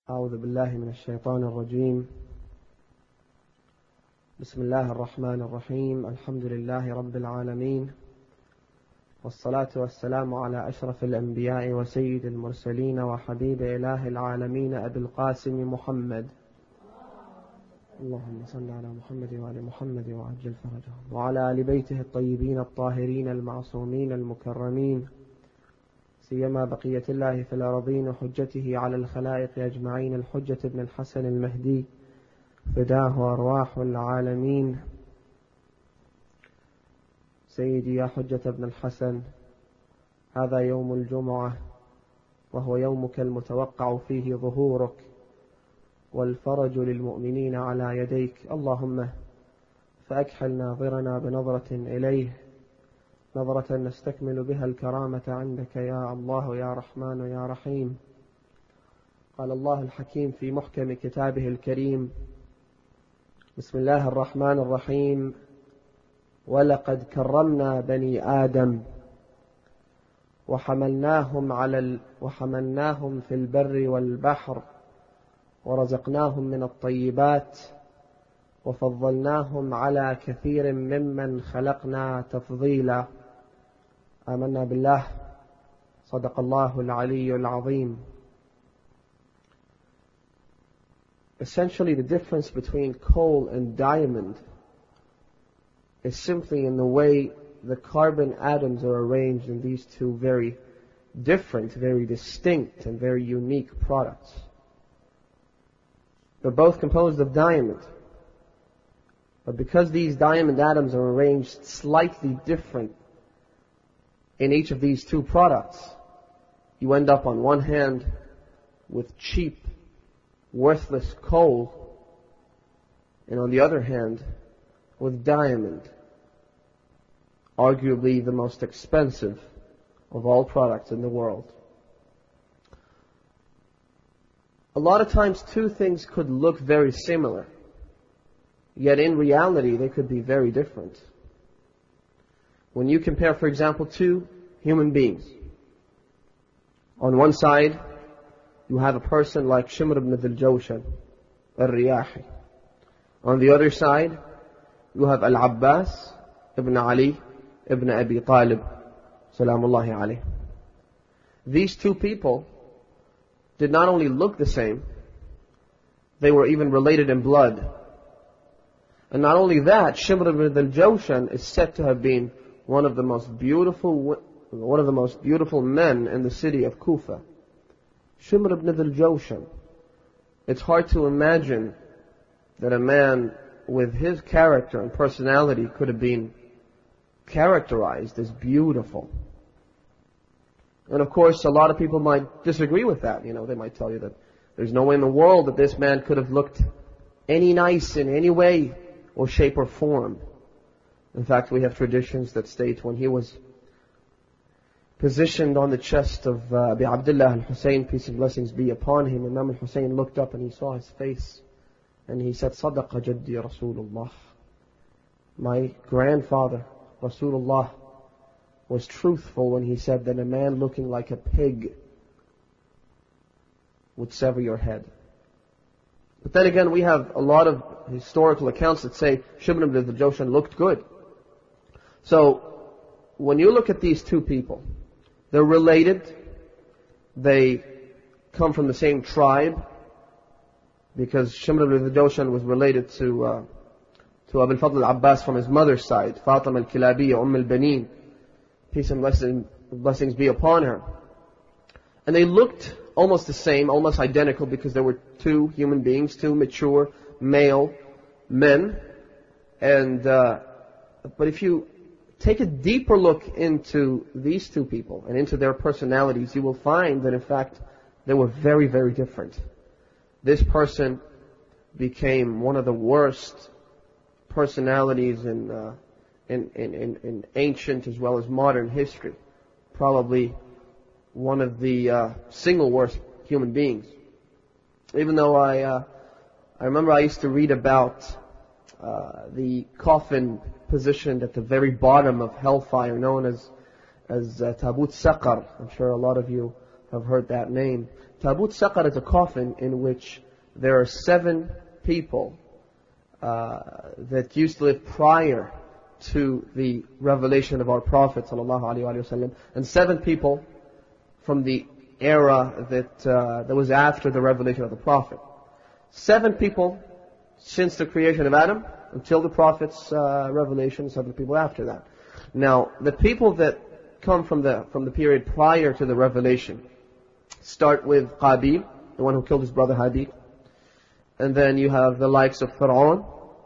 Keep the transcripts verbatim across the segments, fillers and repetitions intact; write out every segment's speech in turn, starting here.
أعوذ بالله من الشيطان الرجيم. بسم الله الرحمن الرحيم. الحمد لله رب العالمين، والصلاة والسلام على أشرف الأنبياء وسيد المرسلين وحبيب إله العالمين أبي القاسم محمد. اللهم صل على محمد وعلى محمد وعجل فرجهم، وعلى آل بيته الطيبين الطاهرين المعصومين المكرمين، سيما بقية الله في الأرضين وحجته على الخلائق أجمعين، الحجة ابن الحسن المهدي فداه أرواح العالمين. سيدي يا حجة ابن الحسن، هذا يوم الجمعة، وهو يومك المتوقع فيه ظهورك والفرج للمؤمنين على يديك. اللهم فأكحل ناظرنا بنظرة إليه، نظرة نستكمل بها الكرامة عندك يا الله يا رحمن يا رحيم. قال الله الحكيم في محكم كتابه الكريم: بسم الله الرحمن الرحيم: ولقد كرمنا بني آدم وحملناهم على ال... وحملناهم في البر والبحر ورزقناهم من الطيبات وفضلناهم على كثير ممن خلقنا تفضيلا. آمنا بالله، صدق الله العلي العظيم. Essentially, the difference between coal and diamond is simply in the way the carbon atoms are arranged in these two very different, very distinct, and very unique products. They're both composed of diamond, but because these diamond atoms are arranged slightly different in each of these two products, you end up on one hand with cheap, worthless coal, and on the other hand with diamond, arguably the most expensive of all products in the world. A lot of times two things could look very similar, yet in reality they could be very different. When you compare, for example, two human beings, on one side you have a person like Shimr ibn Dhil-Jawshan al-Riyahi. On the other side you have Al-Abbas ibn Ali ibn Abi Talib salamullahi alayh. These two people did not only look the same, they were even related in blood. And not only that, Shimr ibn Dhil-Jawshan is said to have been one of the most beautiful one of the most beautiful men in the city of Kufa. Shimr ibn Dhil-Jawshan. It's hard to imagine that a man with his character and personality could have been characterized as beautiful. And of course, a lot of people might disagree with that. You know, they might tell you that there's no way in the world that this man could have looked any nice in any way or shape or form. In fact, we have traditions that state when he was positioned on the chest of uh, Abi Abdullah al-Hussein, peace and blessings be upon him, Imam al-Hussein looked up and he saw his face and he said, Sadaqa Jaddi Rasulullah. My grandfather, Rasulullah, was truthful when he said that a man looking like a pig would sever your head. But then again, we have a lot of historical accounts that say Shimr ibn Dhil-Jawshan looked good. So, when you look at these two people, they're related, they come from the same tribe, because Shimr ibn Dhil-Jawshan was related to uh, to Abu al-Fadl al-Abbas from his mother's side, Fatima al-Kilabiyya, Umm al-Baneen, peace and blessings, blessings be upon her. And they looked almost the same, almost identical, because there were two human beings, two mature male men. And uh, but if you take a deeper look into these two people and into their personalities, you will find that in fact they were very, very different. This person became one of the worst personalities in, uh, in, in, in, in ancient as well as modern history. Probably one of the uh, single worst human beings. Even though I, uh, I remember I used to read about uh, the coffin positioned at the very bottom of hellfire, known as as uh, Tabut Saqar. I'm sure a lot of you have heard that name. Tabut Saqar is a coffin in which there are seven people uh, that used to live prior to the revelation of our Prophet ﷺ, and seven people from the era that uh, that was after the revelation of the Prophet. Seven people since the creation of Adam until the Prophet's uh, revelation, seven people after that. Now, the people that come from the from the period prior to the revelation start with Qabil, the one who killed his brother Habil. And then you have the likes of Fir'aun,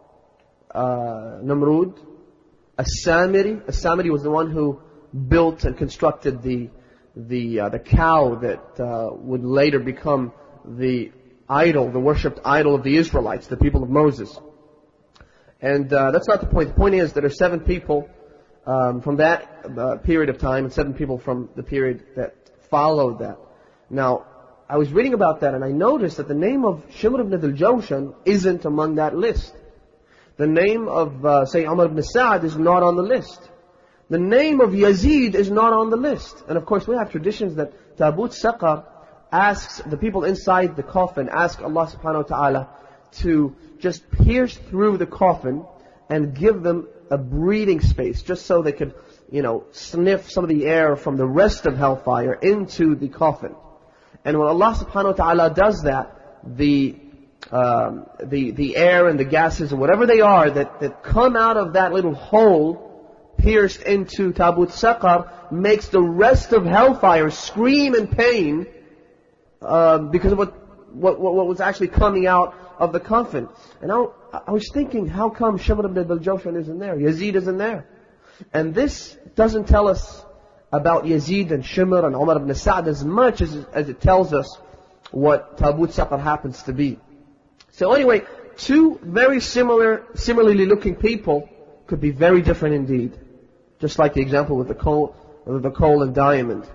uh, Namrud, As-Samiri. As-Samiri was the one who built and constructed the the uh, the cow that uh, would later become the idol, the worshipped idol of the Israelites, the people of Moses. And uh, that's not the point. The point is that there are seven people um, from that uh, period of time and seven people from the period that followed that. Now, I was reading about that and I noticed that the name of Shimr ibn al-Jawshan isn't among that list. The name of, uh, say, Umar ibn Sa'd is not on the list. The name of Yazid is not on the list. And of course we have traditions that Tabut Saqar asks, the people inside the coffin ask Allah subhanahu wa ta'ala to just pierce through the coffin and give them a breathing space, just so they could, you know, sniff some of the air from the rest of hellfire into the coffin. And when Allah subhanahu wa ta'ala does that, the um, the the air and the gases or whatever they are that, that come out of that little hole pierced into Tabut Saqar makes the rest of hellfire scream in pain um, because of what, what what was actually coming out of the coffin. And I, I was thinking, how come Shimr ibn al-Jawshan isn't there? Yazid isn't there. And this doesn't tell us about Yazid and Shimr and Umar ibn Sa'd as much as, as it tells us what Tabut Saqar happens to be. So anyway, two very similar, similarly looking people could be very different indeed. Just like the example with the coal, with the coal and diamond.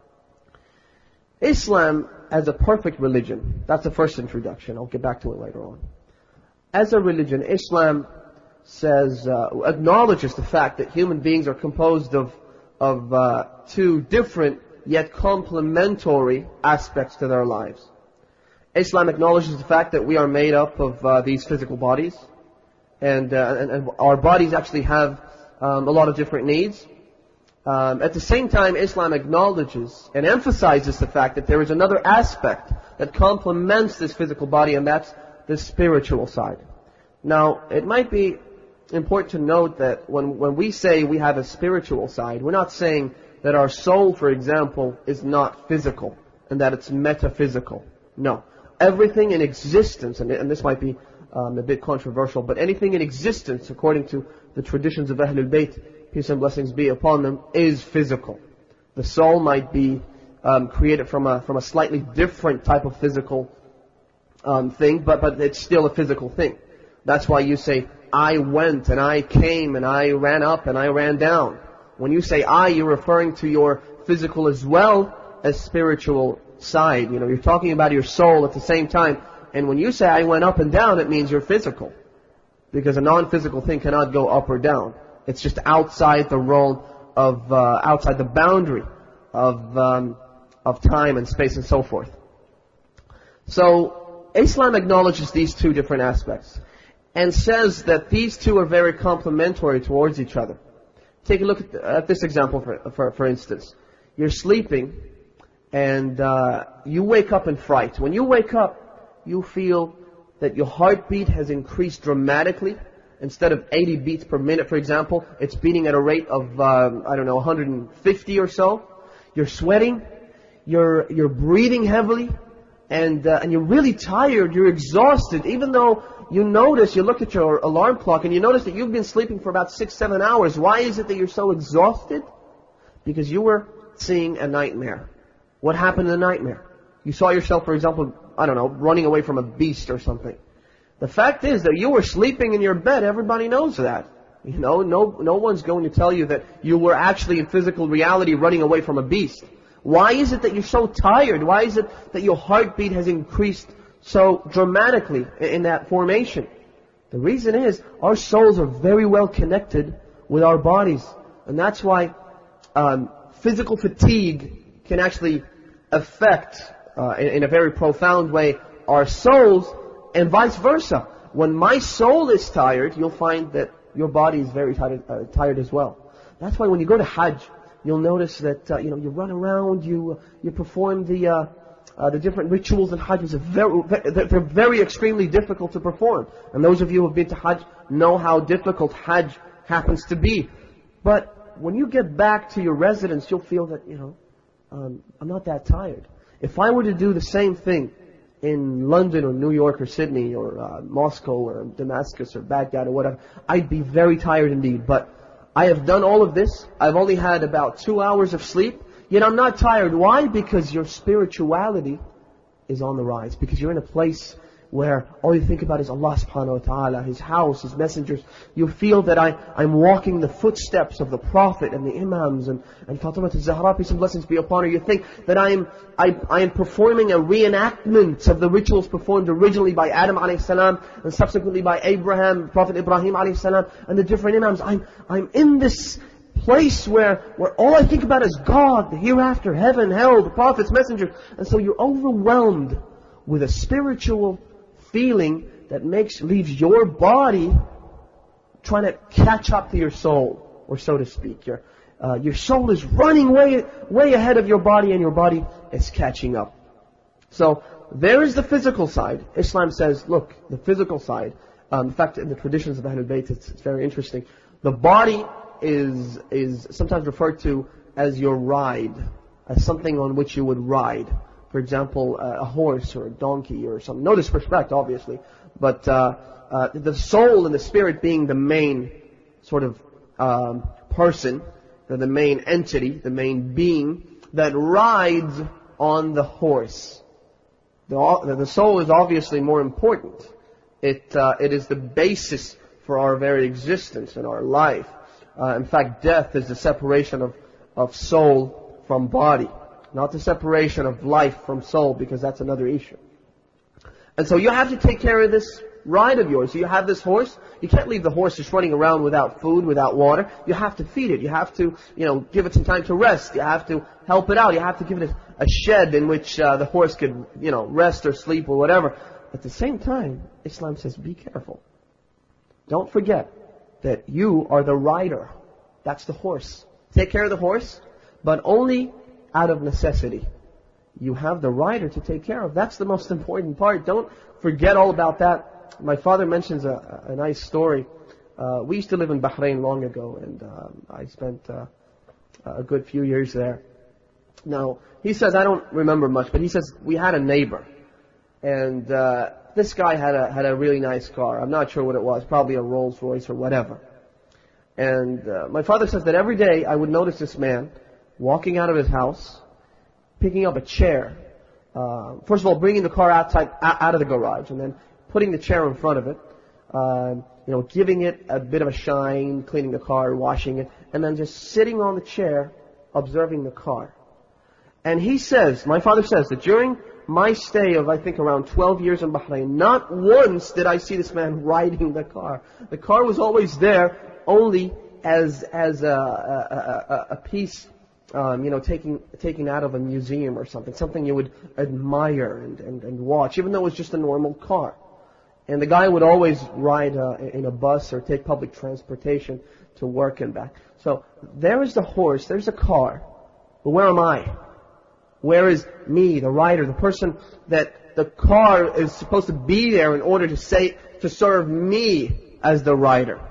Islam as a perfect religion, that's the first introduction. I'll get back to it later on. As a religion, Islam says, uh, acknowledges the fact that human beings are composed of of uh, two different yet complementary aspects to their lives. Islam acknowledges the fact that we are made up of uh, these physical bodies, and, uh, and, and our bodies actually have um, a lot of different needs. Um, at the same time, Islam acknowledges and emphasizes the fact that there is another aspect that complements this physical body, and that's the spiritual side. Now, it might be important to note that when, when we say we have a spiritual side, we're not saying that our soul, for example, is not physical and that it's metaphysical. No. Everything in existence, and, and this might be um, a bit controversial, but anything in existence, according to the traditions of Ahlul Bayt, peace and blessings be upon them, is physical. The soul might be um, created from a from a slightly different type of physical um, thing, but but it's still a physical thing. That's why you say, I went and I came and I ran up and I ran down. When you say I, you're referring to your physical as well as spiritual side. You know, you're talking about your soul at the same time. And when you say I went up and down, it means you're physical. Because a non-physical thing cannot go up or down. It's just outside the realm of, uh, outside the boundary of, um, of time and space and so forth. So, Islam acknowledges these two different aspects and says that these two are very complementary towards each other. Take a look at, at this example, for, for, for instance. You're sleeping and uh, you wake up in fright. When you wake up, you feel that your heartbeat has increased dramatically. Instead of eighty beats per minute, for example, it's beating at a rate of, um, I don't know, one hundred fifty or so. You're sweating, you're you're breathing heavily, and uh, and you're really tired, you're exhausted, even though you notice, you look at your alarm clock and you notice that you've been sleeping for about six, seven hours. Why is it that you're so exhausted? Because you were seeing a nightmare. What happened in the nightmare? You saw yourself, for example, I don't know, running away from a beast or something. The fact is that you were sleeping in your bed. Everybody knows that. You know, no, no one's going to tell you that you were actually in physical reality running away from a beast. Why is it that you're so tired? Why is it that your heartbeat has increased so dramatically in that formation? The reason is our souls are very well connected with our bodies. And that's why um, physical fatigue can actually affect uh, in, in a very profound way, our souls, and vice versa. When my soul is tired, you'll find that your body is very tired, uh, tired as well. That's why when you go to Hajj, you'll notice that uh, you know you run around, you you perform the uh, uh, the different rituals in Hajj. Is very they're very extremely difficult to perform. And those of you who have been to Hajj know how difficult Hajj happens to be. But when you get back to your residence, you'll feel that you know um, I'm not that tired. If I were to do the same thing in London or New York or Sydney or uh, Moscow or Damascus or Baghdad or whatever, I'd be very tired indeed. But I have done all of this. I've only had about two hours of sleep, yet I'm not tired. Why? Because your spirituality is on the rise. Because you're in a place where all you think about is Allah subhanahu wa ta'ala, His house, His messengers. You feel that I, I'm walking the footsteps of the Prophet and the Imams and, and Fatima al-Zahra, peace and blessings be upon her. You think that I am, I, I am performing a reenactment of the rituals performed originally by Adam alayhi salam and subsequently by Abraham, Prophet Ibrahim alayhi salam and the different Imams. I'm, I'm in this place where, where all I think about is God, the hereafter, heaven, hell, the Prophets, messengers. And so you're overwhelmed with a spiritual feeling that makes leaves your body trying to catch up to your soul, or so to speak. Your uh, your soul is running way way ahead of your body, and your body is catching up. So there is the physical side. Islam says, look, the physical side. Um, in fact, in the traditions of Ahlul Bayt, it's, it's very interesting. The body is is sometimes referred to as your ride, as something on which you would ride. For example, uh, a horse or a donkey or something. No disrespect, obviously. But uh, uh, the soul and the spirit being the main sort of um, person, the main entity, the main being that rides on the horse. The, the soul is obviously more important. It, uh, it is the basis for our very existence and our life. Uh, in fact, death is the separation of, of soul from body. Not the separation of life from soul, because that's another issue. And so you have to take care of this ride of yours. So you have this horse. You can't leave the horse just running around without food, without water. You have to feed it. You have to, you know, give it some time to rest. You have to help it out. You have to give it a, a shed in which uh, the horse could, you know, rest or sleep or whatever. At the same time, Islam says, be careful. Don't forget that you are the rider. That's the horse. Take care of the horse, but only out of necessity. You have the rider to take care of. That's the most important part. Don't forget all about that. My father mentions a, a nice story. Uh, we used to live in Bahrain long ago, and um, I spent uh, a good few years there. Now, he says, I don't remember much, but he says, we had a neighbor. And uh, this guy had a had a really nice car. I'm not sure what it was. Probably a Rolls Royce or whatever. And uh, my father says that every day I would notice this man walking out of his house, picking up a chair. Uh, first of all, bringing the car outside, out of the garage, and then putting the chair in front of it. Uh, you know, giving it a bit of a shine, cleaning the car, washing it, and then just sitting on the chair, observing the car. And he says, my father says, that during my stay of, I think, around twelve years in Bahrain, not once did I see this man riding the car. The car was always there, only as as a, a, a, a piece, um, you know, taking taken out of a museum or something, something you would admire and, and, and watch, even though it was just a normal car. And the guy would always ride uh, in a bus or take public transportation to work and back. So there is the horse, there's the car, but where am I? Where is me, the rider, the person that the car is supposed to be there in order to say, to serve me as the rider?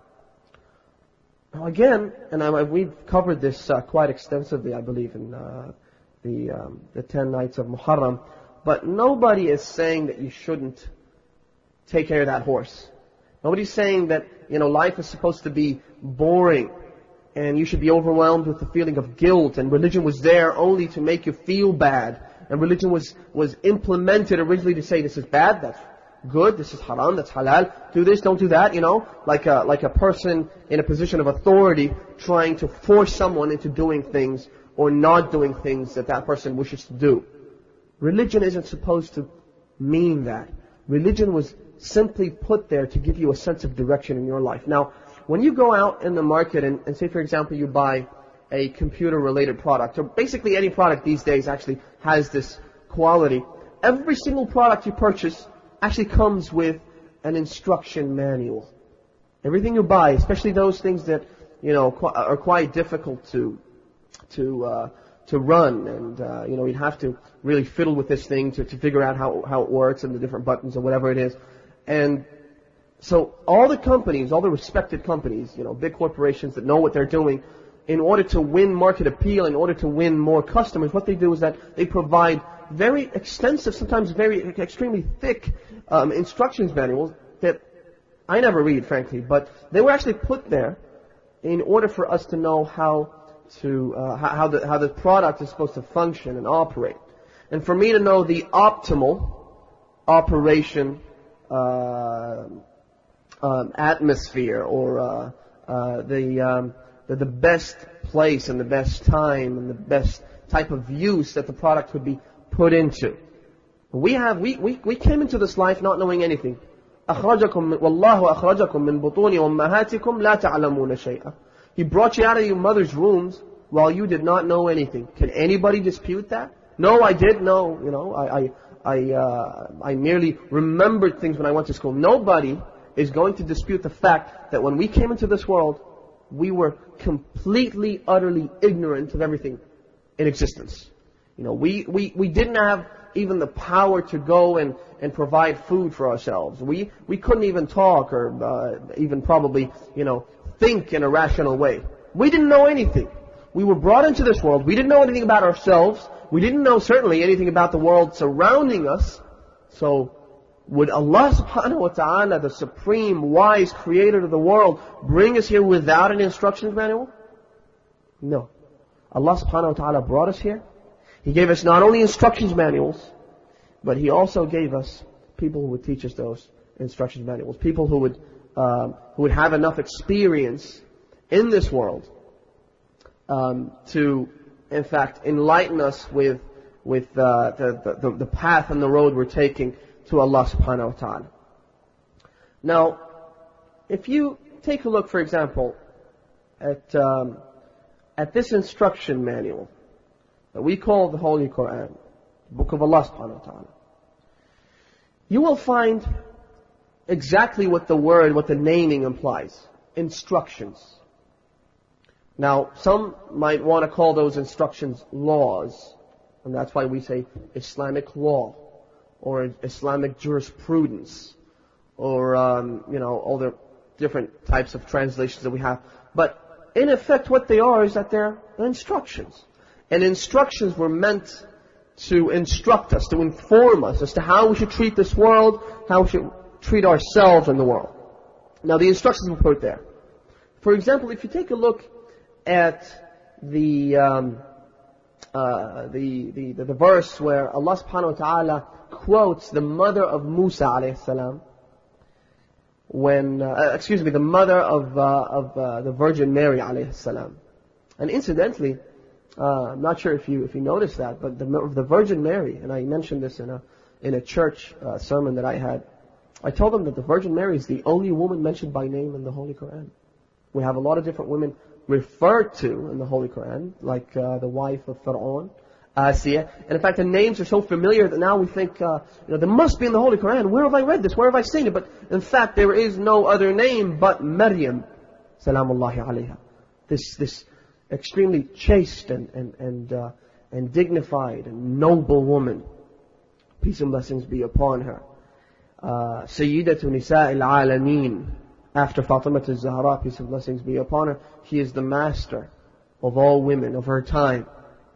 Now again, and I, we've covered this uh, quite extensively, I believe, in uh, the um, the ten nights of Muharram, but nobody is saying that you shouldn't take care of that horse. Nobody's saying that, you know, life is supposed to be boring and you should be overwhelmed with the feeling of guilt, and religion was there only to make you feel bad, and religion was, was implemented originally to say this is bad, that's good, this is haram, that's halal, do this, don't do that, you know, like a, like a person in a position of authority trying to force someone into doing things or not doing things that that person wishes to do. Religion isn't supposed to mean that. Religion was simply put there to give you a sense of direction in your life. Now, when you go out in the market and, and say, for example, you buy a computer-related product, or basically any product these days actually has this quality. Every single product you purchase actually comes with an instruction manual. Everything you buy, especially those things that, you know, qu- are quite difficult to, to, uh, to run, and, uh, you know, you'd have to really fiddle with this thing to, to figure out how, how it works and the different buttons or whatever it is. And so all the companies, all the respected companies, you know, big corporations that know what they're doing, in order to win market appeal, in order to win more customers, what they do is that they provide very extensive, sometimes very extremely thick um, instructions manuals that I never read, frankly, but they were actually put there in order for us to know how to uh, how the how the product is supposed to function and operate, and for me to know the optimal operation uh, um, atmosphere or uh, uh, the, um, the the best place and the best time and the best type of use that the product would be put into. We have we we, we came into this life not knowing anything. أخرجكم والله أخرجكم من بطون أمهاتكم لا تعلمون شيئا. He brought you out of your mother's wombs while you did not know anything. Can anybody dispute that? No, I did know. You know, I I I, uh, I merely remembered things when I went to school. Nobody is going to dispute the fact that when we came into this world, we were completely, utterly ignorant of everything in existence. You know, we we we didn't have even the power to go and, and provide food for ourselves. We we couldn't even talk or uh, even probably, you know, think in a rational way. We didn't know anything. We were brought into this world. We didn't know anything about ourselves. We didn't know certainly anything about the world surrounding us. So would Allah subhanahu wa ta'ala, the supreme wise creator of the world, bring us here without an instructions manual? No. Allah subhanahu wa ta'ala brought us here. He gave us not only instructions manuals, but He also gave us people who would teach us those instructions manuals. People who would um, who would have enough experience in this world um, to, in fact, enlighten us with with uh, the, the the path and the road we're taking to Allah subhanahu wa ta'ala. Now, if you take a look, for example, at um, at this instruction manual that we call the Holy Quran, the Book of Allah subhanahu wa ta'ala, you will find exactly what the word, what the naming implies. Instructions. Now, some might want to call those instructions laws, and that's why we say Islamic law, or Islamic jurisprudence, or, um, you know, all the different types of translations that we have. But in effect, what they are is that they're instructions. And instructions were meant to instruct us, to inform us as to how we should treat this world, how we should treat ourselves in the world. Now, the instructions were put there. For example, if you take a look at the um, uh, the, the, the the verse where Allah subhanahu wa ta'ala quotes the mother of Musa alayhi salam, when uh, excuse me, the mother of uh, of uh, the Virgin Mary alayhi salam, and incidentally, uh, I'm not sure if you if you noticed that, but the the Virgin Mary, and I mentioned this in a in a church uh, sermon that I had. I told them that the Virgin Mary is the only woman mentioned by name in the Holy Quran. We have a lot of different women referred to in the Holy Quran, like uh, the wife of Pharaoh, Asiya. And in fact, the names are so familiar that now we think, uh, you know, there must be in the Holy Quran. Where have I read this? Where have I seen it? But in fact, there is no other name but Maryam, salamullahi alayha. This this extremely chaste and and and, uh, and dignified and noble woman. Peace and blessings be upon her. Uh, Sayyidatu Nisa al-Alameen. After Fatima al-Zahra, peace and blessings be upon her, she is the master of all women of her time.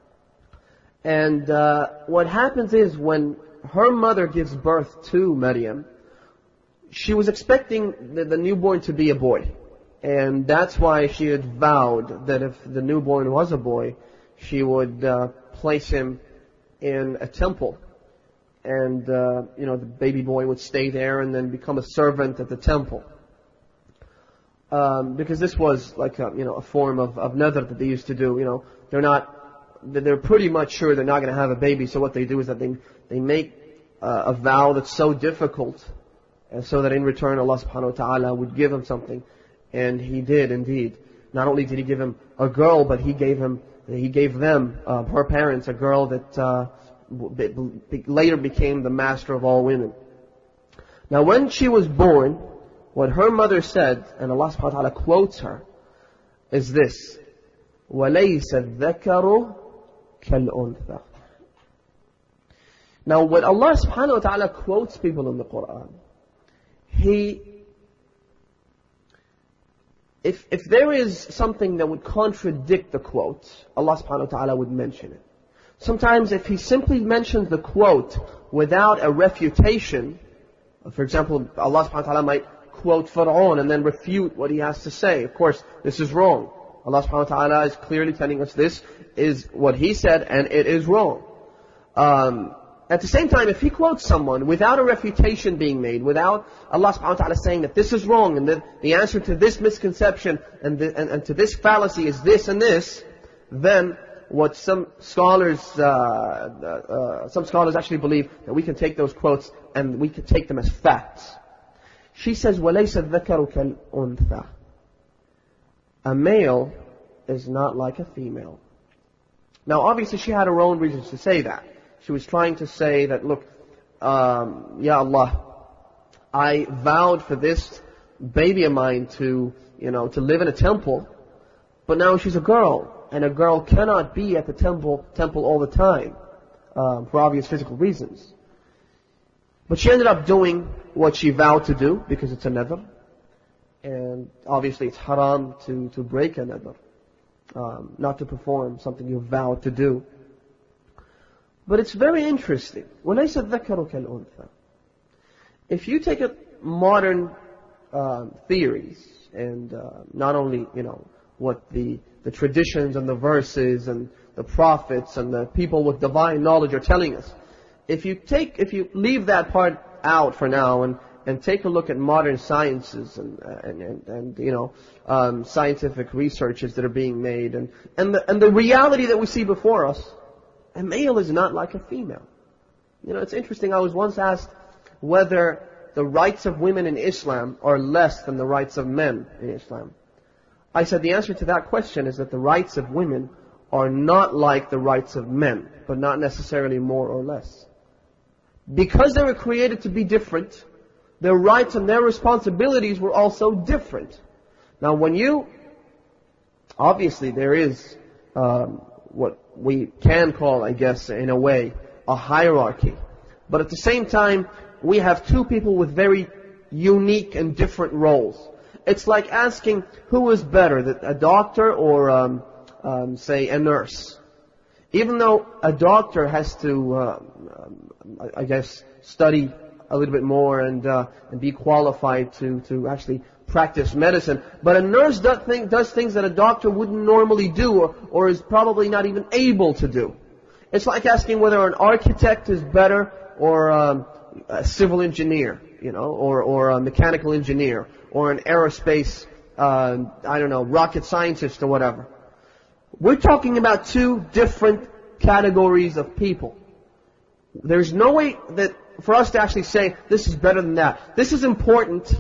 And uh, what happens is when her mother gives birth to Maryam, she was expecting the, the newborn to be a boy. And that's why she had vowed that if the newborn was a boy, she would uh, place him in a temple. And, uh, you know, the baby boy would stay there and then become a servant at the temple. Um, because this was like a, you know, a form of, of nadr that they used to do. You know, they're not, they're pretty much sure they're not going to have a baby. So what they do is that they, they make uh, a vow that's so difficult, and so that in return Allah subhanahu wa ta'ala would give him something. And He did indeed. Not only did He give him a girl, but He gave him, He gave them, uh, her parents, a girl that, uh, later became the master of all women. Now when she was born, what her mother said, and Allah subhanahu wa ta'ala quotes her, is this: وَلَيْسَ الذَّكَرُ كَالْأُنْثَى. Now when Allah subhanahu wa ta'ala quotes people in the Quran, He, if, if there is something that would contradict the quote, Allah subhanahu wa ta'ala would mention it. Sometimes if He simply mentions the quote without a refutation, for example, Allah subhanahu wa ta'ala might quote Fir'aun and then refute what he has to say. Of course, this is wrong. Allah subhanahu wa ta'ala is clearly telling us this is what He said and it is wrong. Um, at the same time, if He quotes someone without a refutation being made, without Allah subhanahu wa ta'ala saying that this is wrong and that the answer to this misconception and, the, and, and to this fallacy is this and this, then what some scholars, uh, uh, some scholars actually believe that we can take those quotes and we can take them as facts. She says, وَلَيْسَ الذَّكَرُ كَالْأُنْثَى. A male is not like a female. Now obviously she had her own reasons to say that. She was trying to say that, look, um, Ya Allah, I vowed for this baby of mine to, you know, to live in a temple, but now she's a girl. And a girl cannot be at the temple temple all the time, um, for obvious physical reasons. But she ended up doing what she vowed to do, because it's a nadr. And obviously it's haram to, to break a nadr. Um, not to perform something you vowed to do. But it's very interesting. وَلَيْسَ الذَّكَرُ كَالْأُنْثَى. If you take a modern uh, theories, and uh, not only, you know, what the the traditions and the verses and the prophets and the people with divine knowledge are telling us. If you take, if you leave that part out for now and, and take a look at modern sciences and, and, and, and you know, um, scientific researches that are being made and, and the, and the reality that we see before us, a male is not like a female. You know, it's interesting. I was once asked whether the rights of women in Islam are less than the rights of men in Islam. I said the answer to that question is that the rights of women are not like the rights of men, but not necessarily more or less. Because they were created to be different, their rights and their responsibilities were also different. Now when you, obviously there is um, what we can call, I guess, in a way, a hierarchy. But at the same time, we have two people with very unique and different roles. It's like asking who is better, a doctor or, um, um, say, a nurse. Even though a doctor has to, uh, I guess, study a little bit more and, uh, and be qualified to, to actually practice medicine, but a nurse does, think, does things that a doctor wouldn't normally do or, or is probably not even able to do. It's like asking whether an architect is better or um, a civil engineer, you know, or, or a mechanical engineer, or an aerospace, uh, I don't know, rocket scientist or whatever. We're talking about two different categories of people. There's no way that for us to actually say this is better than that. This is important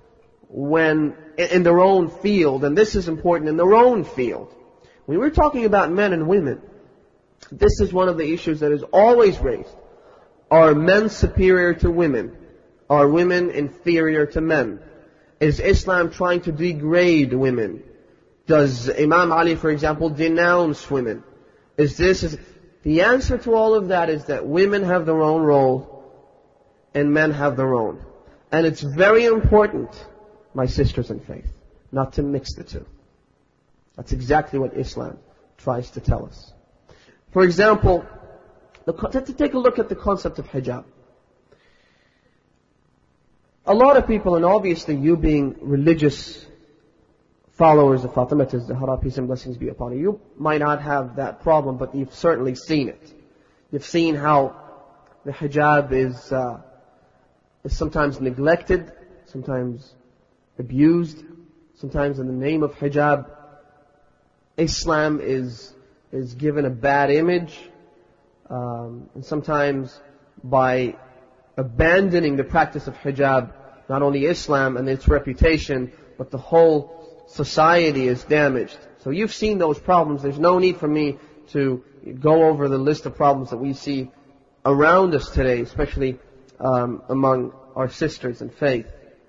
when in their own field, and this is important in their own field. When we're talking about men and women, this is one of the issues that is always raised. Are men superior to women? Are women inferior to men? Is Islam trying to degrade women? Does Imam Ali, for example, denounce women? Is this... Is, the answer to all of that is that women have their own role and men have their own. And it's very important, my sisters in faith, not to mix the two. That's exactly what Islam tries to tell us. For example, the, to take a look at the concept of hijab. A lot of people, and obviously you being religious followers of Fatima az-Zahra, peace and blessings be upon her, you might not have that problem, but you've certainly seen it. You've seen how the hijab is, uh, is sometimes neglected, sometimes abused, sometimes in the name of hijab, Islam is is given a bad image, um, and sometimes by abandoning the practice of hijab, not only Islam and its reputation, but the whole society is damaged. So you've seen those problems. There's no need for me to go over the list of problems that we see around us today, especially um, among our sisters in faith.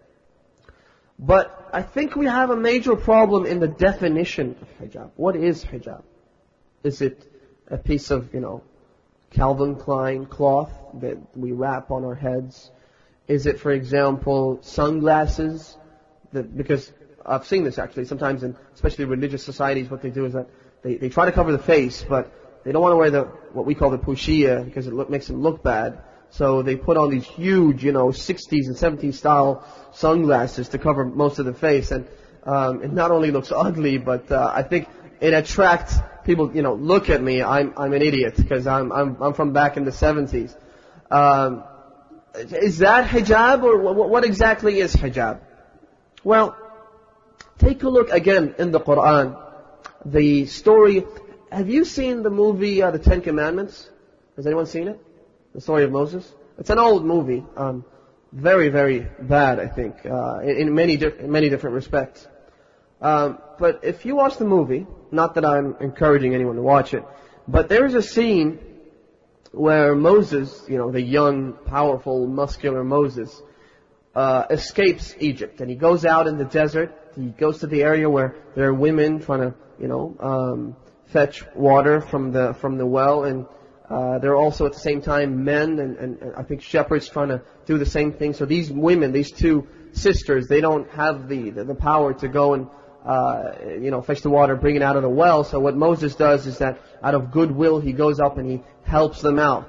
But I think we have a major problem in the definition of hijab. What is hijab? Is it a piece of, you know, Calvin Klein cloth that we wrap on our heads? Is it, for example, sunglasses? That, because I've seen this actually sometimes in especially religious societies, what they do is that they, they try to cover the face, but they don't want to wear the what we call the pushia because it look, makes them look bad. So they put on these huge, you know, sixties and seventies style sunglasses to cover most of the face, and um, it not only looks ugly, but uh, I think it attracts people. You know, look at me, I'm I'm an idiot because I'm I'm I'm from back in the seventies. Um, is that hijab, or what, what exactly is hijab? Well, take a look again in the Quran. The story. Have you seen the movie uh, The Ten Commandments? Has anyone seen it? The story of Moses? It's an old movie. Um, very, very bad, I think, uh, in, in many di- in many different respects. Um, but if you watch the movie, not that I'm encouraging anyone to watch it, but there's a scene where Moses, you know, the young, powerful, muscular Moses, uh, escapes Egypt, and he goes out in the desert. He goes to the area where there are women trying to, you know, um, fetch water from the from the well, and uh, there are also at the same time men and, and, and I think shepherds trying to do the same thing. So these women, these two sisters, they don't have the the, the power to go and uh, you know fetch the water, bring it out of the well. So what Moses does is that out of goodwill, he goes up and he helps them out.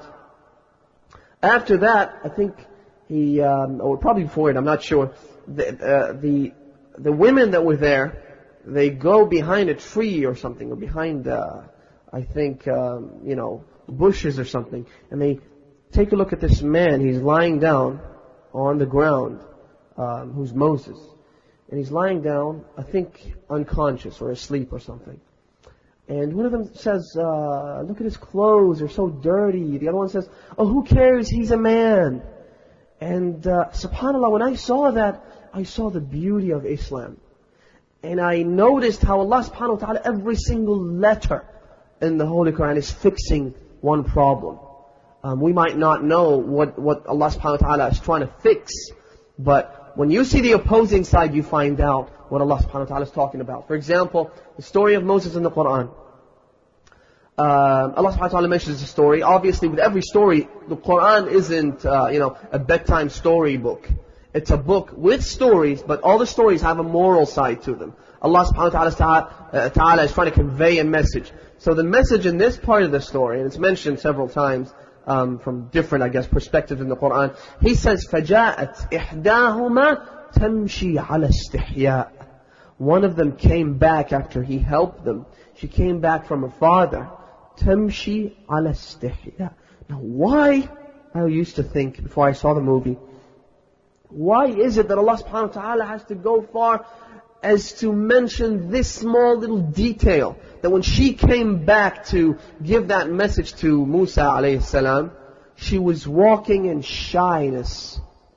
After that, I think he, um, or probably before it, I'm not sure. The uh, the the women that were there, they go behind a tree or something, or behind, uh, I think, um, you know, bushes or something, and they take a look at this man. He's lying down on the ground, um, who's Moses, and he's lying down, I think, unconscious or asleep or something. And one of them says, uh, "Look at his clothes; they're so dirty." The other one says, "Oh, who cares? He's a man." And uh, subhanAllah, when I saw that, I saw the beauty of Islam. And I noticed how Allah subhanahu wa ta'ala, every single letter in the Holy Quran is fixing one problem. Um, we might not know what, what Allah subhanahu wa ta'ala is trying to fix, but when you see the opposing side, you find out what Allah subhanahu wa ta'ala is talking about. For example, the story of Moses in the Quran. Uh, Allah subhanahu wa ta'ala mentions the story. Obviously, with every story, the Quran isn't, uh, you know, a bedtime story book. It's a book with stories, but all the stories have a moral side to them. Allah subhanahu wa ta'ala, uh, ta'ala is trying to convey a message. So the message in this part of the story, and it's mentioned several times um, from different, I guess, perspectives in the Quran. He says, فَجَاءَتْ إِحْدَاهُمَا تَمْشِي عَلَى اسْتِحْيَاءٍ. One of them came back after he helped them. She came back from her father. تَمْشِي عَلَى اسْتِحْيَاءٍ. Now why, I used to think before I saw the movie, why is it that Allah subhanahu wa ta'ala has to go far as to mention this small little detail? That when she came back to give that message to Musa alayhi salam, she was walking in shyness.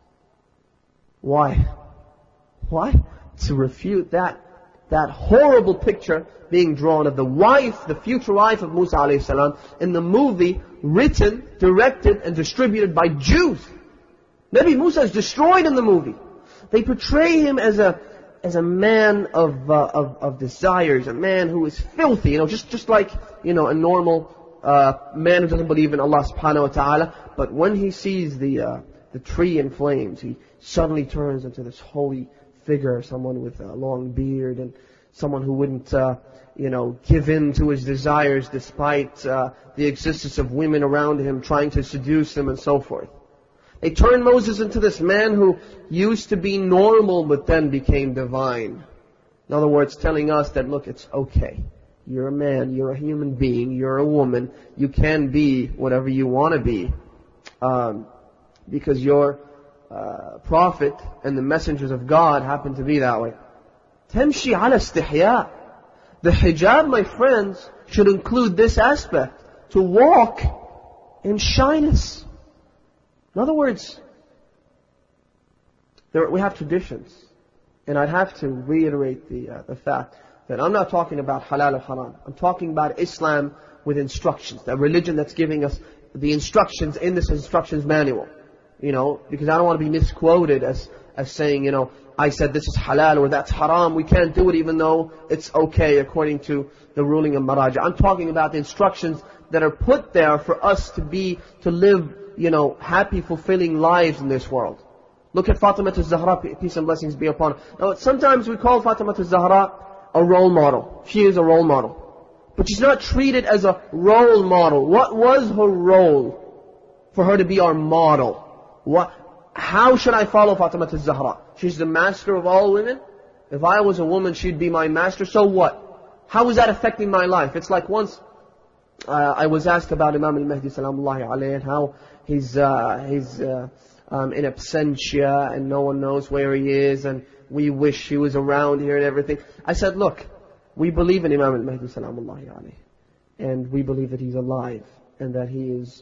Why? Why? To refute that, that horrible picture being drawn of the wife, the future wife of Musa alayhi salam, in the movie written, directed and distributed by Jews. Nabi Musa is destroyed in the movie. They portray him as a as a man of uh, of, of desires, a man who is filthy, you know, just just like you know a normal uh, man who doesn't believe in Allah subhanahu wa ta'ala. But when he sees the uh, the tree in flames, he suddenly turns into this holy figure, someone with a long beard and someone who wouldn't uh, you know give in to his desires despite uh, the existence of women around him trying to seduce him and so forth. They turned Moses into this man who used to be normal but then became divine. In other words, telling us that, look, it's okay. You're a man, you're a human being, you're a woman. You can be whatever you want to be. Um, because your uh, prophet and the messengers of God happen to be that way. Tamshi ala istihya. The hijab, my friends, should include this aspect. To walk in shyness. In other words, there, we have traditions. And I'd have to reiterate the uh, the fact that I'm not talking about halal or haram. I'm talking about Islam with instructions. That religion that's giving us the instructions in this instructions manual. You know, because I don't want to be misquoted as, as saying, you know, I said this is halal or that's haram. We can't do it even though it's okay according to the ruling of Maraja. I'm talking about the instructions that are put there for us to be, to live, you know, happy, fulfilling lives in this world. Look at Fatima al-Zahra, peace and blessings be upon her. Now, sometimes we call Fatima al-Zahra a role model. She is a role model. But she's not treated as a role model. What was her role for her to be our model? What, how should I follow Fatima al-Zahra? She's the master of all women. If I was a woman, she'd be my master. So what? How is that affecting my life? It's like once uh, I was asked about Imam al-Mahdi salamullahi alayhi and how he's, uh, he's uh, um, in absentia and no one knows where he is and we wish he was around here and everything. I said, look, we believe in Imam al-Mahdi salamullahi alayhi and we believe that he's alive and that he is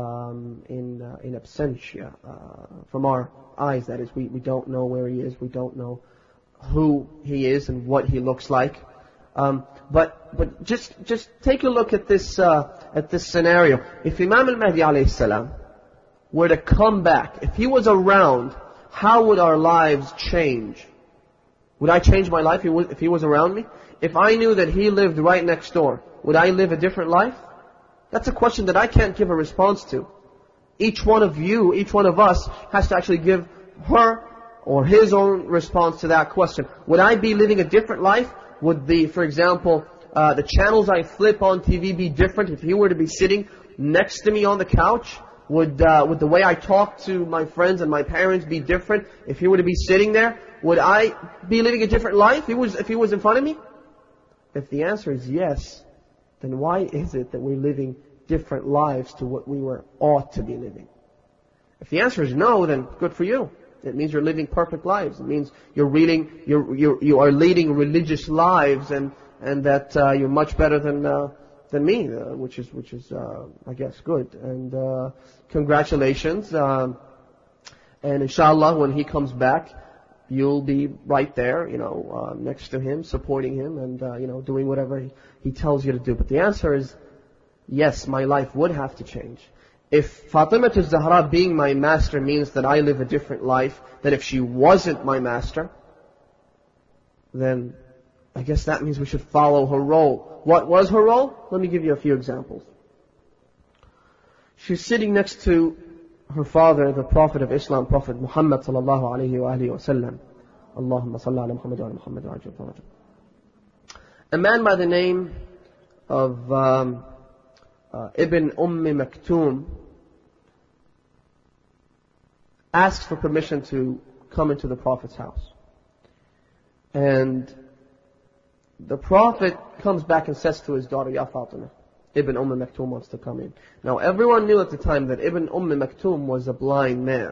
Um, in uh, in absentia, uh, from our eyes, that is, we, we don't know where he is, we don't know who he is and what he looks like. Um, but but just just take a look at this uh, at this scenario. If Imam al-Mahdi alayhi salam were to come back, if he was around, how would our lives change? Would I change my life if he was around me? If I knew that he lived right next door, would I live a different life? That's a question that I can't give a response to. Each one of you, each one of us has to actually give her or his own response to that question. Would I be living a different life? Would the, for example, uh, the channels I flip on T V be different if he were to be sitting next to me on the couch? Would, uh, would the way I talk to my friends and my parents be different if he were to be sitting there? Would I be living a different life if he was, if he was in front of me? If the answer is yes, then why is it that we're living different lives to what we were ought to be living? If the answer is no, then good for you. It means you're living perfect lives. It means you're reading, you're, you're, you are leading religious lives, and and that uh, you're much better than uh, than me, uh, which is which is uh, I guess good. And uh, congratulations. Um, and inshallah, when he comes back, you'll be right there, you know, uh, next to him, supporting him, and uh, you know, doing whatever he, he tells you to do. But the answer is yes, my life would have to change. If Fatima al-Zahra being my master means that I live a different life than if she wasn't my master, then I guess that means we should follow her role. What was her role? Let me give you a few examples. She's sitting next to her father, the Prophet of Islam, Prophet Muhammad sallallahu alayhi wa alihi wa sallam. Allahumma salli ala Muhammad wa ala Muhammad wa ala. A man by the name of um, Uh, Ibn Umm Maktoum asks for permission to come into the Prophet's house. And the Prophet comes back and says to his daughter, Ya Fatima, Ibn Umm Maktoum wants to come in. Now everyone knew at the time that Ibn Umm Maktoum was a blind man.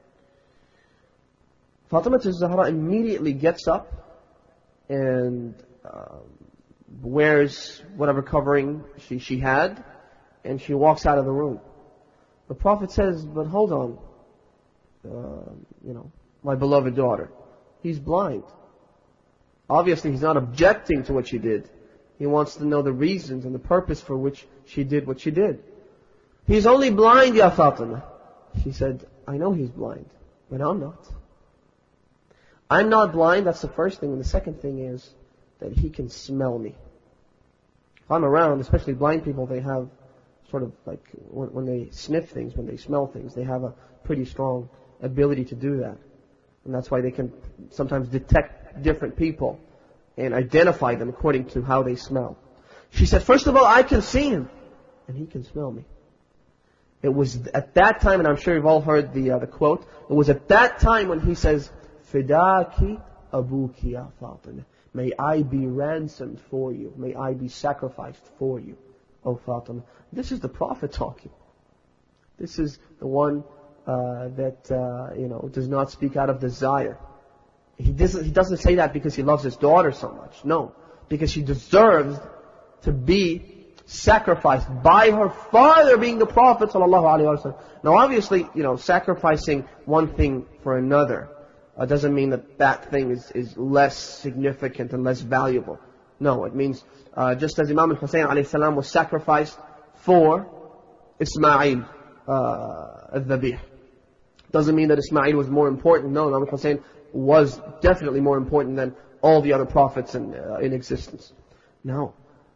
Fatima al-Zahra immediately gets up and uh, wears whatever covering she, she had, and she walks out of the room. The Prophet says, but hold on, uh, you know, my beloved daughter, he's blind. Obviously he's not objecting to what she did. He wants to know the reasons and the purpose for which she did what she did. He's only blind, Ya Fatima. She said, I know he's blind, but I'm not. I'm not blind, that's the first thing. And the second thing is that he can smell me. If I'm around, especially blind people, they have sort of like, when, when they sniff things, when they smell things, they have a pretty strong ability to do that. And that's why they can sometimes detect different people and identify them according to how they smell. She said, first of all, I can see him, and he can smell me. It was at that time, and I'm sure you've all heard the, uh, the quote, it was at that time when he says, Fidaki abuki ya Fatima. May I be ransomed for you. May I be sacrificed for you, O Fatima. This is the Prophet talking. This is the one uh, that uh, you know does not speak out of desire. He doesn't. He doesn't say that because he loves his daughter so much. No, because she deserves to be sacrificed by her father, being the Prophet sallallahu alaihi wasallam. Now, obviously, you know, sacrificing one thing for another uh, doesn't mean that that thing is is less significant and less valuable. No, it means uh, just as Imam al-Hussein alayhi salam was sacrificed for Ismail uh, al-Dhabih. Doesn't mean that Ismail was more important. No, Imam Hussein was definitely more important than all the other prophets in, uh, in existence. No.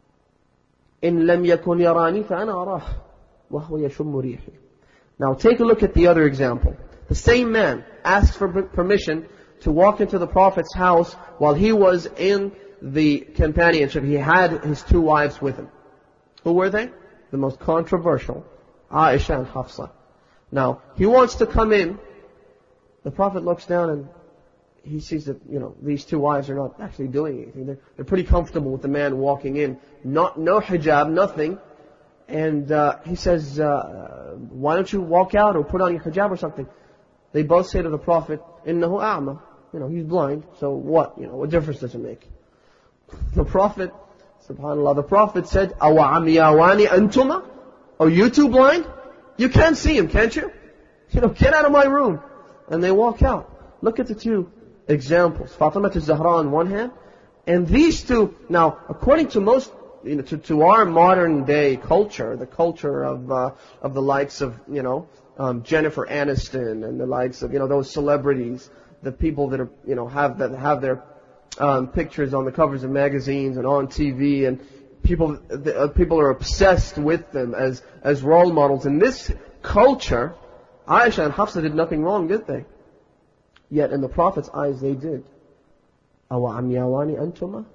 إِن لَمْ يَكُنْ يَرَانِي فَأَنَا أَرَاهُ وَهُوَ يَشُمُّ رِيحِي. Now take a look at the other example. The same man asked for permission to walk into the Prophet's house while he was in the companionship. He had his two wives with him. Who were they? The most controversial, Aisha and Hafsa. Now, he wants to come in. The Prophet looks down and he sees that, you know, these two wives are not actually doing anything. They're, they're pretty comfortable with the man walking in. Not, no hijab, nothing. And uh, he says, uh, why don't you walk out or put on your hijab or something? They both say to the Prophet, innahu a'ma. You know, he's blind. So what? You know, what difference does it make? The Prophet, subhanAllah, the Prophet said, awa amiyawani antuma? Are you two blind? You can't see him, can't you? You know, get out of my room. And they walk out. Look at the two examples. Fatima al-Zahra on one hand, and these two, now, according to most, you know, to, to our modern day culture, the culture of, uh, of the likes of, you know, um, Jennifer Aniston and the likes of, you know, those celebrities, the people that are, you know, have that have their um, pictures on the covers of magazines and on T V, and people uh, people are obsessed with them as as role models. In this culture, Aisha and Hafsa did nothing wrong, did they? Yet in the Prophet's eyes, they did. Awa amyawani antuma?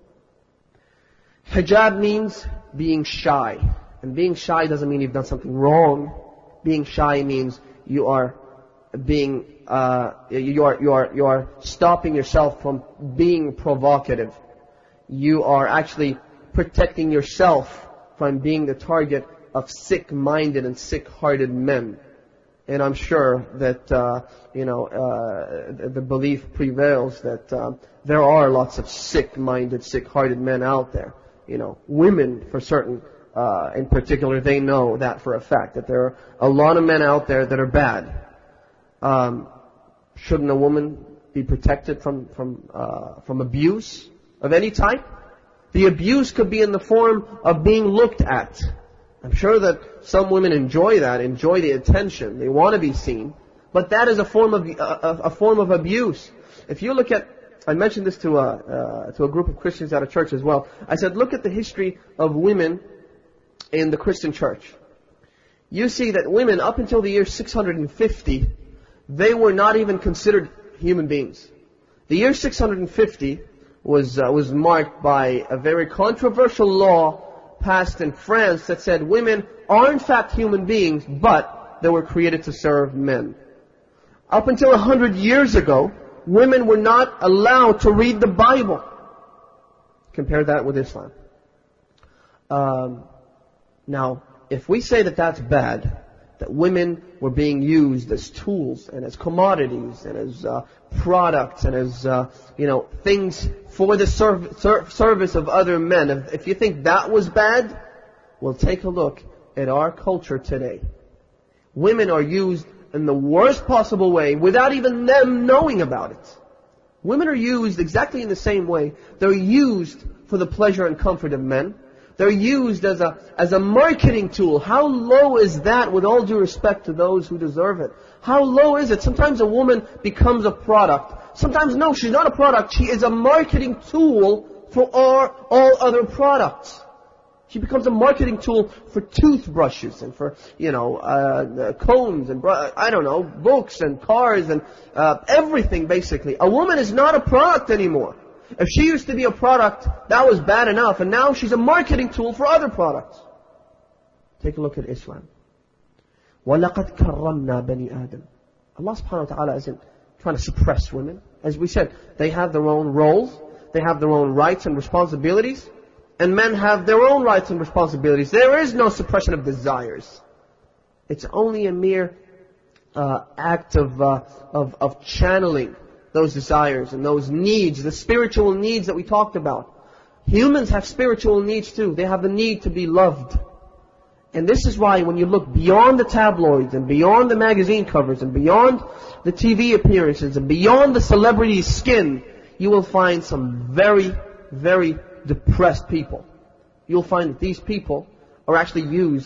Hijab means being shy, and being shy doesn't mean you've done something wrong. Being shy means you are being uh, you are you are you are stopping yourself from being provocative. You are actually protecting yourself from being the target of sick-minded and sick-hearted men. And I'm sure that uh, you know uh, the belief prevails that uh, there are lots of sick-minded, sick-hearted men out there. You know, women for certain. Uh, in particular, they know that for a fact, that there are a lot of men out there that are bad. Um, shouldn't a woman be protected from from uh, from abuse of any type? The abuse could be in the form of being looked at. I'm sure that some women enjoy that, enjoy the attention. They want to be seen, but that is a form of a, a form of abuse. If you look at, I mentioned this to a uh, to a group of Christians at a church as well. I said, look at the history of women in the Christian church. You see that women up until the year six hundred fifty, they were not even considered human beings. The year six hundred fifty was uh, was marked by a very controversial law passed in France that said women are in fact human beings, but they were created to serve men. Up until a hundred years ago, women were not allowed to read the Bible. Compare that with Islam. Um, Now, if we say that that's bad, that women were being used as tools and as commodities and as uh, products and as, uh, you know, things for the serv- ser- service of other men, if, if you think that was bad, well, take a look at our culture today. Women are used in the worst possible way without even them knowing about it. Women are used exactly in the same way. They're used for the pleasure and comfort of men. They're used as a as a marketing tool. How low is that, with all due respect to those who deserve it? How low is it? Sometimes a woman becomes a product. Sometimes, no, she's not a product. She is a marketing tool for all, all other products. She becomes a marketing tool for toothbrushes and for, you know, uh, combs and, I don't know, books and cars and uh, everything, basically. A woman is not a product anymore. If she used to be a product, that was bad enough, and now she's a marketing tool for other products. Take a look at Islam. وَلَقَدْ كَرَّمْنَا بَنِي آدَمَ. Allah subhanahu wa ta'ala isn't trying to suppress women. As we said, they have their own roles, they have their own rights and responsibilities, and men have their own rights and responsibilities. There is no suppression of desires. It's only a mere uh, act of, uh, of of channeling those desires and those needs, the spiritual needs that we talked about. Humans have spiritual needs too. They have the need to be loved. And this is why when you look beyond the tabloids and beyond the magazine covers and beyond the T V appearances and beyond the celebrity's skin, you will find some very, very depressed people. You'll find that these people are actually used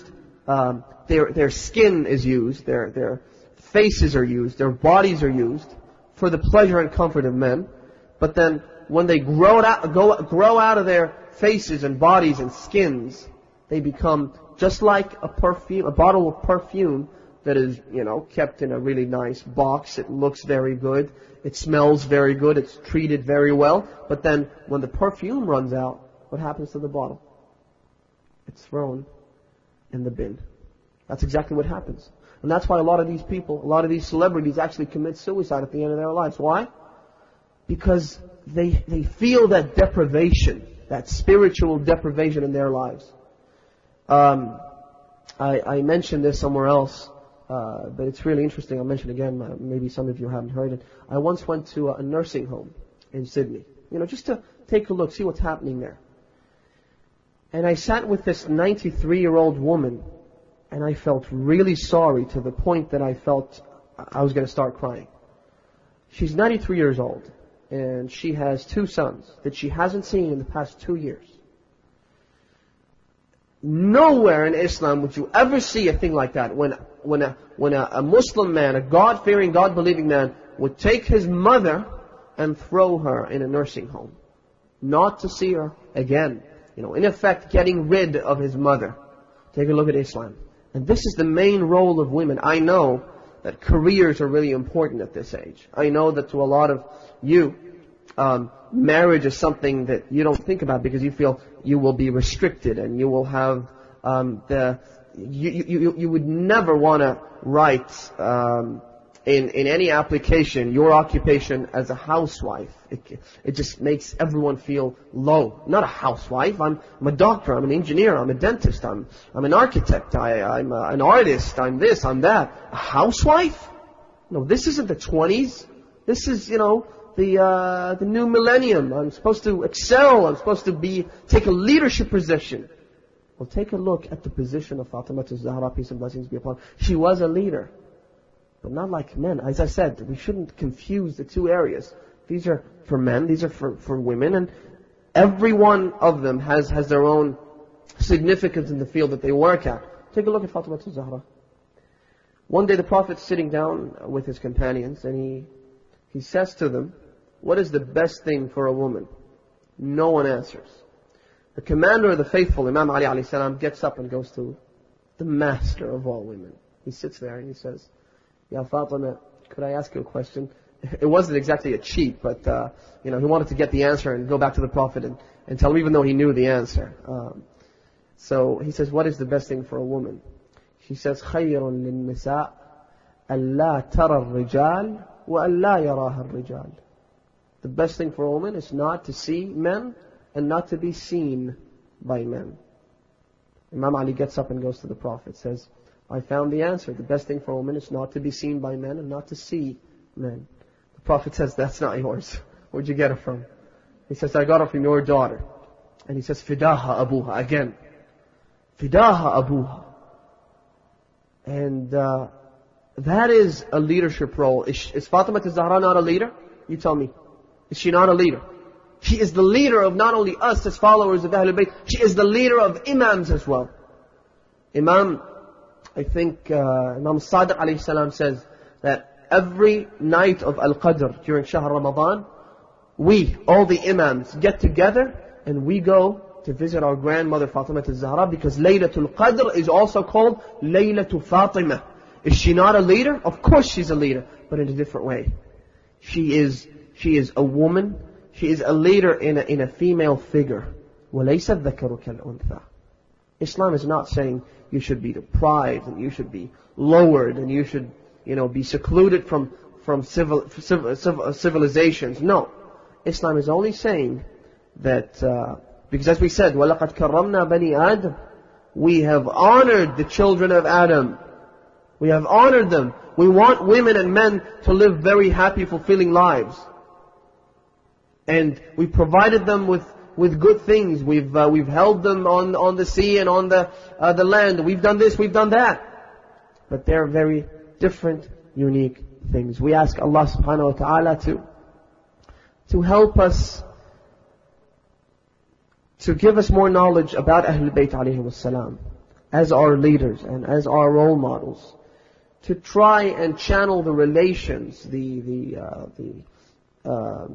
um, their their skin is used, their their faces are used, their bodies are used for the pleasure and comfort of men. But then when they grow out, go, grow out of their faces and bodies and skins, they become just like a perfume, a bottle of perfume that is, you know, kept in a really nice box. It looks very good. It smells very good. It's treated very well. But then when the perfume runs out, what happens to the bottle? It's thrown in the bin. That's exactly what happens. And that's why a lot of these people, a lot of these celebrities actually commit suicide at the end of their lives. Why? Because they they feel that deprivation, that spiritual deprivation in their lives. Um, I, I mentioned this somewhere else, uh, but it's really interesting. I'll mention it again. Uh, maybe some of you haven't heard it. I once went to a, a nursing home in Sydney, you know, just to take a look, see what's happening there. And I sat with this ninety-three-year-old woman, and I felt really sorry to the point that I felt I was going to start crying. She's ninety-three years old, and she has two sons that she hasn't seen in the past two years. Nowhere in Islam would you ever see a thing like that. When when a when a, a Muslim man, a God-fearing, God-believing man, would take his mother and throw her in a nursing home, not to see her again. You know, in effect, getting rid of his mother. Take a look at Islam. And this is the main role of women. I know that careers are really important at this age. I know that to a lot of you, um, marriage is something that you don't think about because you feel you will be restricted and you will have um, the you, you you would never want to write um, in in any application your occupation as a housewife. It it just makes everyone feel low. Not a housewife. I'm I'm a doctor. I'm an engineer. I'm a dentist. I'm I'm an architect. I I'm a, an artist. I'm this. I'm that. A housewife? No, this isn't the twenties. This is, you know, the uh, the new millennium. I'm supposed to excel. I'm supposed to be take a leadership position. Well, take a look at the position of Fatima az-Zahra, peace and blessings be upon her. She was a leader, but not like men. As I said, we shouldn't confuse the two areas. These are for men. These are for, for women, and every one of them has has their own significance in the field that they work at. Take a look at Fatima az-Zahra. One day, the Prophet's sitting down with his companions, and he he says to them, "What is the best thing for a woman?" No one answers. The commander of the faithful, Imam Ali alayhi salam, gets up and goes to the master of all women. He sits there and he says, "Ya Fatima, could I ask you a question?" It wasn't exactly a cheat, but uh, you know, he wanted to get the answer and go back to the Prophet and, and tell him, even though he knew the answer. Um, so he says, "What is the best thing for a woman?" She says, "خَيْرٌ لِلنِّسَاءِ أَلَّا تَرَى الرِّجَالِ وَأَلَّا يَرَاهَا الرِّجَالِ." The best thing for a woman is not to see men and not to be seen by men. Imam Ali gets up and goes to the Prophet, says, "I found the answer. The best thing for a woman is not to be seen by men and not to see men." The Prophet says, "That's not yours. Where'd you get it from?" He says, "I got it from your daughter." And he says, "Fidaha abuha," again. Fidaha abuha. And uh, that is a leadership role. Is, is Fatima az-Zahra not a leader? You tell me. Is she not a leader? She is the leader of not only us as followers of Ahlul Bayt, she is the leader of Imams as well. Imam, I think, uh, Imam Sadiq alayhi salam says that every night of Al-Qadr during Shahr Ramadan, we, all the Imams, get together and we go to visit our grandmother Fatima az-Zahra, because Laylatul Qadr is also called Laylatul Fatima. Is she not a leader? Of course she's a leader, but in a different way. She is, she is a woman. She is a leader in a, in a female figure. وَلَيْسَ الذَّكَرُ كَالْأُنْثَى. Islam is not saying you should be deprived and you should be lowered and you should, you know, be secluded from, from civil, civil, civil, civilizations. No. Islam is only saying that, uh, because as we said, وَلَقَدْ كَرَّمْنَا بَنِي آدَمَ, we have honored the children of Adam. We have honored them. We want women and men to live very happy, fulfilling lives. And we provided them with, with good things. We've uh, we've held them on, on the sea and on the uh, the land. We've done this, we've done that. But they're very different, unique things. We ask Allah subhanahu wa ta'ala to, to help us, to give us more knowledge about Ahlul Bayt alayhi wassalam. as our leaders and as our role models, to try and channel the relations, the the uh, the, uh,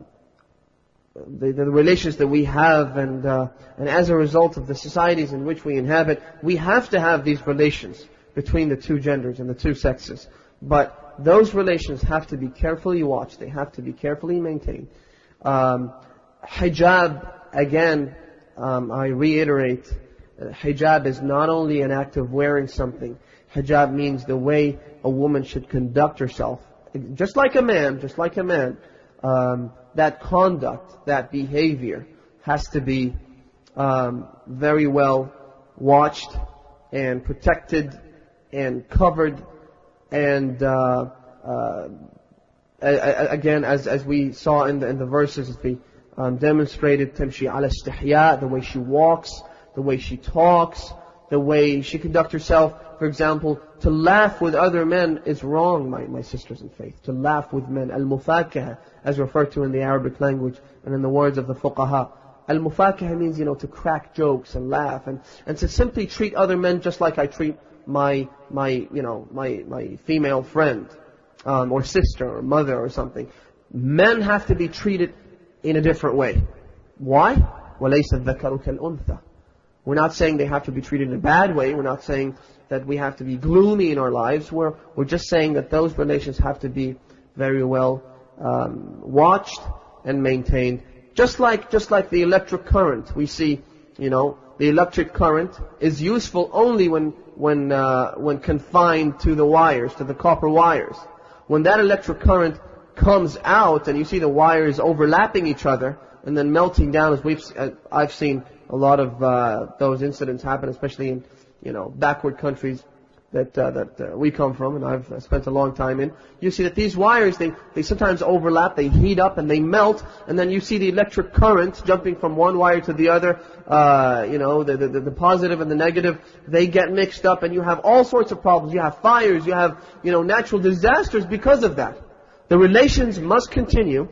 the the relations that we have, and uh, and as a result of the societies in which we inhabit, we have to have these relations between the two genders and the two sexes. But those relations have to be carefully watched. They have to be carefully maintained. Um, hijab, again, um, I reiterate, uh, hijab is not only an act of wearing something. Hijab means the way a woman should conduct herself. Just like a man, just like a man, um, that conduct, that behavior has to be um, very well watched and protected and covered. And uh, uh, again, as as we saw in the in the verses, we um, demonstrated tamshi ala istihya, the way she walks, the way she talks, the way she conducts herself. For example, to laugh with other men is wrong, my my sisters in faith. To laugh with men, al-mufakaha, as referred to in the Arabic language and in the words of the fuqaha. Al-mufakaha means, you know, to crack jokes and laugh, and and to simply treat other men just like I treat my, my, you know, my, my female friend, um, or sister, or mother, or something. Men have to be treated in a different way. Why? وَلَيْسَ الذَّكَرُ كَالْأُنْثَى. We're not saying they have to be treated in a bad way. We're not saying that we have to be gloomy in our lives. We're, we're just saying that those relations have to be very well, um, watched and maintained. Just like, just like the electric current. We see, you know, the electric current is useful only when when uh, when confined to the wires, to the copper wires. When that electric current comes out and you see the wires overlapping each other and then melting down, as we've uh, I've seen a lot of uh, those incidents happen, especially in, you know, backward countries that uh, that uh, we come from, and I've uh, spent a long time in. You see that these wires, they they sometimes overlap, they heat up and they melt, and then you see the electric current jumping from one wire to the other. Uh, you know, the, the the positive and the negative, they get mixed up, and you have all sorts of problems. You have fires, you have, you know, natural disasters because of that. The relations must continue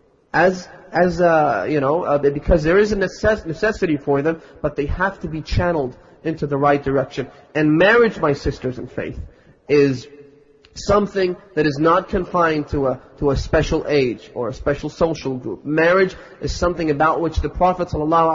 as as uh, you know, uh, because there is a necess- necessity for them, but they have to be channeled into the right direction. And marriage, my sisters in faith, is something that is not confined to a to a special age or a special social group. Marriage is something about which the Prophet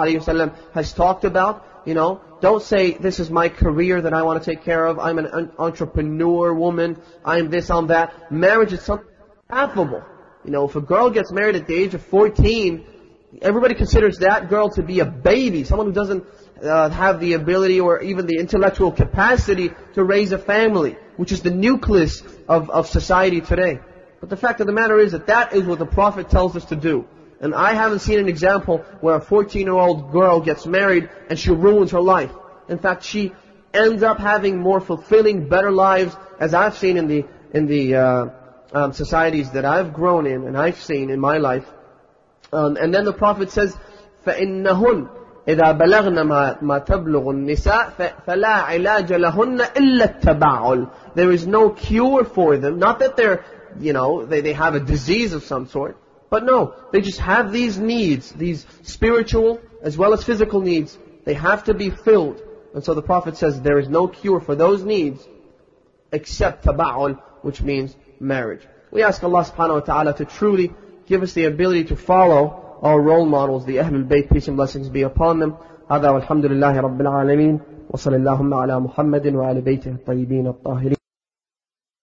ﷺ has talked about. You know, don't say, this is my career that I want to take care of. I'm an entrepreneur woman. I'm this, I'm that. Marriage is something affable. You know, if a girl gets married at the age of fourteen, everybody considers that girl to be a baby, someone who doesn't uh, have the ability or even the intellectual capacity to raise a family, which is the nucleus of, of society today. But the fact of the matter is that that is what the Prophet tells us to do. And I haven't seen an example where a fourteen-year-old girl gets married and she ruins her life. In fact, she ends up having more fulfilling, better lives, as I've seen in the in the uh, um, societies that I've grown in and I've seen in my life. Um, and then the Prophet says, فَإِنَّهُنْ إِذَا بَلَغْنَ مَا تَبْلُغُ النِّسَاء فَلَا عِلَاجَ لَهُنَّ إِلَّا التَّبَعُّلِ. There is no cure for them. Not that they're, you know, they, they have a disease of some sort. But no, they just have these needs, these spiritual as well as physical needs. They have to be filled. And so the Prophet says there is no cure for those needs except taba'ul, which means marriage. We ask Allah subhanahu wa ta'ala to truly give us the ability to follow our role models, the Ahlul Bayt, peace and blessings be upon them. هذا والحمد لله رب العالمين وصلى اللهم على محمد وعلى بيته الطيبين الطاهرين.